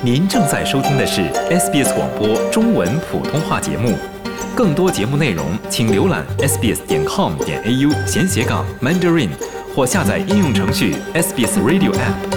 您正在收听的是 SBS 广播中文普通话节目，更多节目内容请浏览 sbs.com.au/Mandarin 或下载应用程序 SBS Radio App。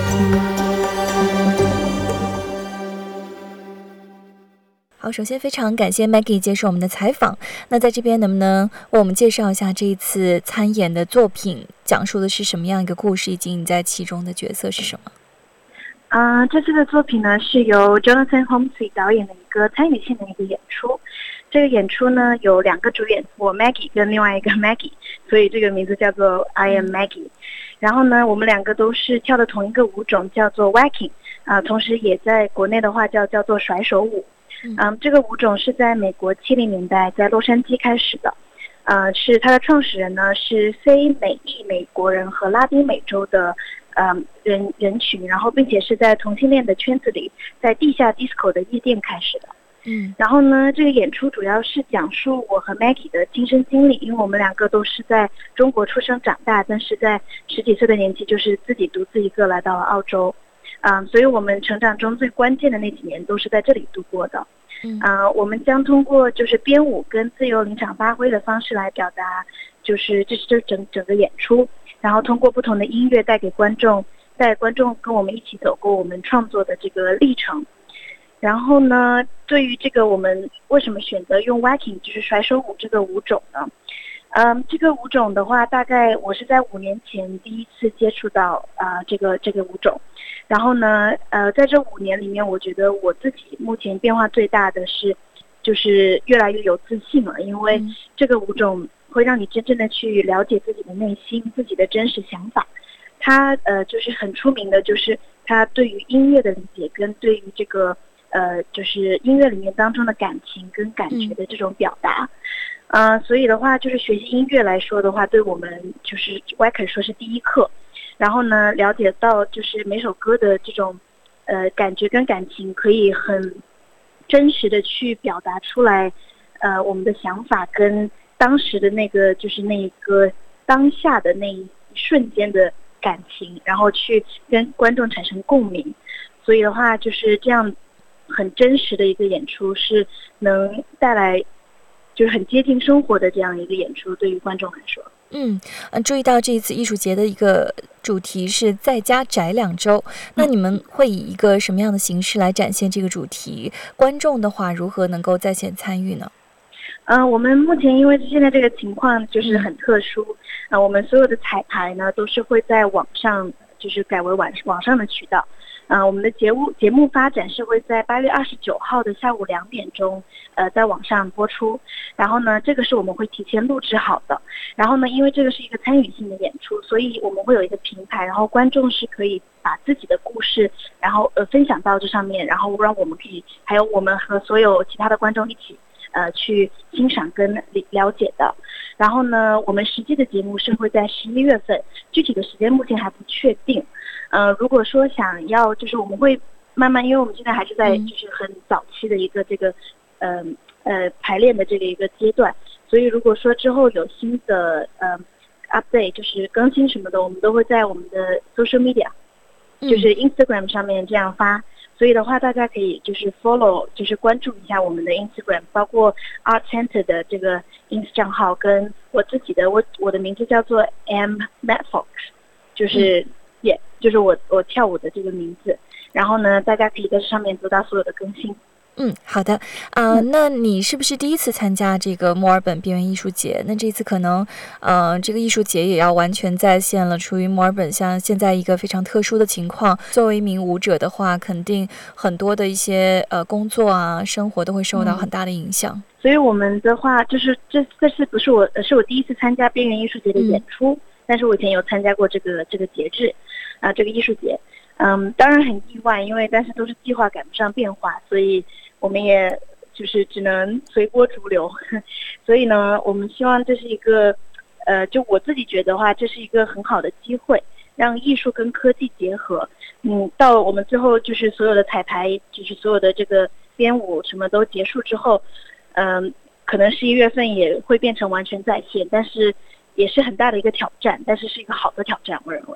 好，首先非常感谢 Maggie 接受我们的采访。那在这边能不能为我们介绍一下这一次参演的作品讲述的是什么样一个故事，以及你在其中的角色是什么？ 这次的作品呢是由 Jonathan Holmesy 导演的一个参与性的一个演出。这个演出呢有2个主演，我 Maggie 跟另外一个 Maggie， 所以这个名字叫做 I am Maggie。然后呢，我们2个都是跳的同一个舞种，叫做 Waacking， 同时也在国内的话叫做甩手舞。这个舞种是在美国70年代在洛杉矶开始的，是它的创始人呢是非美裔美国人和拉丁美洲的人群，然后并且是在同性恋的圈子里，在地下 disco 的夜店开始的。然后呢，这个演出主要是讲述我和 Maggie 的亲身经历，因为我们2个都是在中国出生长大，但是在10几岁的年纪就是自己独自一个来到了澳洲。所以我们成长中最关键的那几年都是在这里度过的。我们将通过就是编舞跟自由临场发挥的方式来表达，就是这是整个演出，然后通过不同的音乐带观众跟我们一起走过我们创作的这个历程。然后呢，对于这个我们为什么选择用 Waacking 就是甩手舞这个舞种呢？这个舞种的话，大概我是在5年前第一次接触到这个舞种。然后呢，在这5年里面，我觉得我自己目前变化最大的是，就是越来越有自信了，因为这个舞种会让你真正的去了解自己的内心、自己的真实想法。它就是很出名的，就是它对于音乐的理解跟对于这个就是音乐里面当中的感情跟感觉的这种表达。所以的话，就是学习音乐来说的话，对我们就是我也可以说是第一课。然后呢，了解到就是每首歌的这种感觉跟感情可以很真实的去表达出来，我们的想法跟当时的那个就是那个当下的那一瞬间的感情，然后去跟观众产生共鸣。所以的话，就是这样很真实的一个演出，是能带来就是很接近生活的这样一个演出，对于观众来说。 注意到这一次艺术节的一个主题是在家宅2周，那你们会以一个什么样的形式来展现这个主题？观众的话如何能够在线参与呢？ 我们目前因为现在这个情况就是很特殊，我们所有的彩排呢都是会在网上，就是改为网上的渠道。我们的节目发展是会在8月29号的下午2点钟，在网上播出。然后呢，这个是我们会提前录制好的。然后呢，因为这个是一个参与性的演出，所以我们会有一个平台，然后观众是可以把自己的故事，然后分享到这上面，然后让我们可以，还有我们和所有其他的观众一起去欣赏跟了解的。然后呢，我们实际的节目是会在11月份，具体的时间目前还不确定。如果说想要，就是我们会慢慢，因为我们现在还是在就是很早期的一个这个排练的这个一个阶段，所以如果说之后有新的update 就是更新什么的，我们都会在我们的 social media， 就是 Instagram 上面这样发。所以的话，大家可以就是 follow， 就是关注一下我们的 Instagram， 包括 Art Center 的这个 ins 账号，跟我自己的我的名字叫做 M Matfox， 就是就是我跳舞的这个名字。然后呢，大家可以在上面得到所有的更新。 好的。那你是不是第一次参加这个墨尔本边缘艺术节？那这次可能这个艺术节也要完全在线了。处于墨尔本像现在一个非常特殊的情况，作为一名舞者的话，肯定很多的一些工作啊、生活都会受到很大的影响。 所以我们的话，就是这次不是是我第一次参加边缘艺术节的演出，但是我以前有参加过这个节制这个艺术节。当然很意外，因为但是都是计划赶不上变化，所以我们也就是只能随波逐流。所以呢，我们希望这是一个就我自己觉得话，这是一个很好的机会，让艺术跟科技结合。到我们最后就是所有的彩排，就是所有的这个编舞什么都结束之后，可能11月份也会变成完全在线，但是也是很大的一个挑战，但是是一个好的挑战，我认为。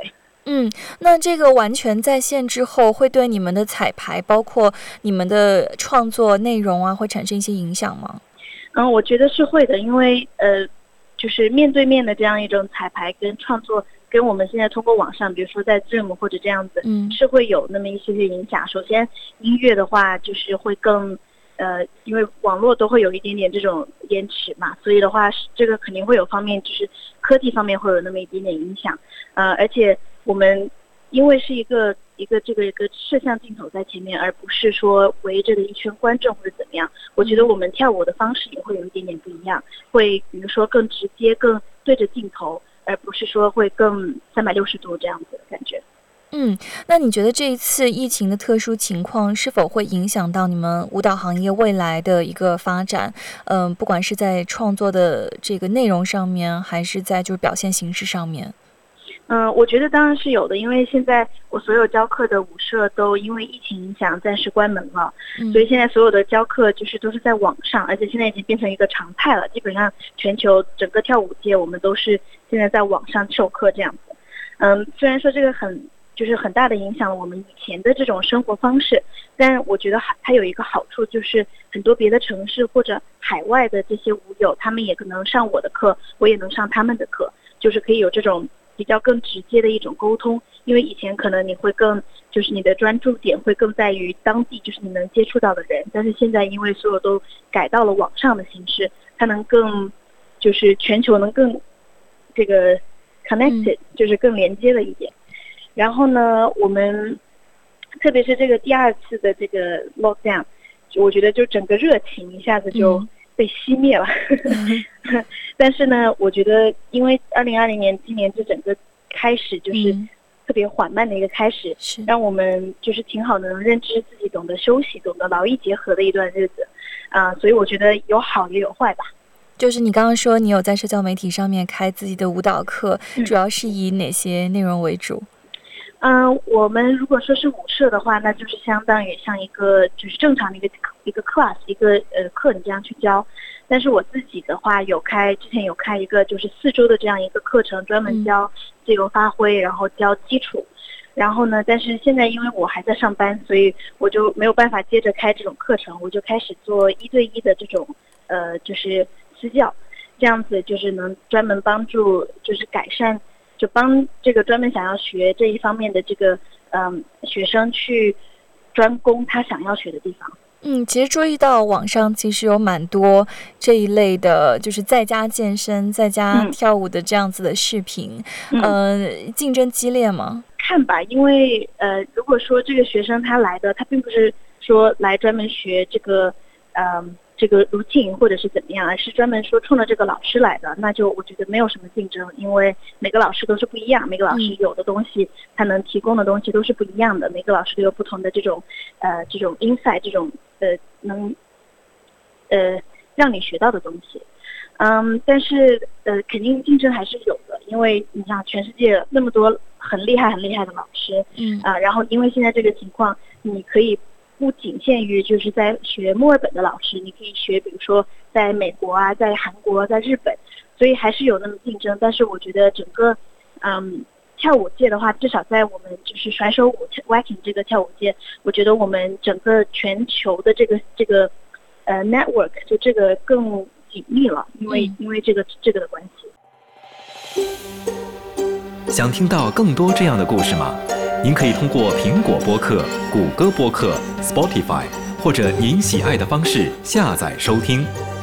那这个完全在线之后，会对你们的彩排，包括你们的创作内容啊，会产生一些影响吗？ 我觉得是会的，因为就是面对面的这样一种彩排跟创作，跟我们现在通过网上，比如说在 Zoom 或者这样子，是会有那么一些影响。首先，音乐的话就是会更因为网络都会有一点点这种延迟嘛，所以的话，这个肯定会有方面，就是科技方面会有那么一点点影响。而且我们因为是一个摄像镜头在前面，而不是说围着的一圈观众或者怎么样。我觉得我们跳舞的方式也会有一点点不一样，会比如说更直接、更对着镜头，而不是说会更360度这样子的感觉。 那你觉得这一次疫情的特殊情况是否会影响到你们舞蹈行业未来的一个发展？不管是在创作的这个内容上面，还是在就是表现形式上面？ 我觉得当然是有的，因为现在我所有教课的舞社都因为疫情影响暂时关门了，所以现在所有的教课就是都是在网上，而且现在已经变成一个常态了。基本上全球整个跳舞界，我们都是现在在网上授课这样子。虽然说这个很大的影响了我们以前的这种生活方式，但我觉得它有一个好处，就是很多别的城市或者海外的这些舞友，他们也可能上我的课，我也能上他们的课，就是可以有这种比较更直接的一种沟通。因为以前可能你会就是你的专注点会更在于当地，就是你能接触到的人，但是现在因为所有都改到了网上的形式，它能更就是全球能更这个 connected，就是更连接了一点。然后呢，我们特别是这个第二次的这个 lockdown， 我觉得就整个热情一下子就被熄灭了。但是呢，我觉得因为2020年今年这整个开始就是特别缓慢的一个开始，让我们就是挺好的，能认知自己，懂得休息，懂得劳逸结合的一段日子所以我觉得有好也有坏吧。 就是你刚刚说你有在社交媒体上面开自己的舞蹈课，主要是以哪些内容为主？ 我们如果说是舞社的话，那就是相当于像一个就是正常的一个 class， 一个课你这样去教。但是我自己的话之前有开一个就是4周的这样一个课程，专门教自由发挥，然后教基础。然后呢，但是现在因为我还在上班，所以我就没有办法接着开这种课程，我就开始做1对1的这种就是私教，这样子就是能专门帮助就是改善，就帮这个专门想要学这一方面的这个学生去专攻他想要学的地方。 其实注意到网上其实有蛮多这一类的，就是在家健身、在家跳舞的这样子的视频。竞争激烈吗？ 看吧，因为如果说这个学生他来的，他并不是说来专门学这个routine 或者是怎么样，而是专门说冲着这个老师来的，那就我觉得没有什么竞争，因为每个老师都是不一样，每个老师有的东西他能提供的东西都是不一样的，每个老师都有不同的这种insight， 这种能让你学到的东西。但是肯定竞争还是有的，因为你想全世界那么多很厉害的老师，然后因为现在这个情况，你可以不仅限于就是在学墨尔本的老师，你可以学比如说在美国啊，在韩国，在日本，所以还是有那么竞争。但是我觉得整个跳舞界的话，至少在我们就是甩手舞 Waacking 这个跳舞界，我觉得我们整个全球的这个network 就这个更紧密了，因为这个的关系。 想听到更多这样的故事吗？您可以通过苹果播客、谷歌播客、Spotify 或者您喜爱的方式下载收听。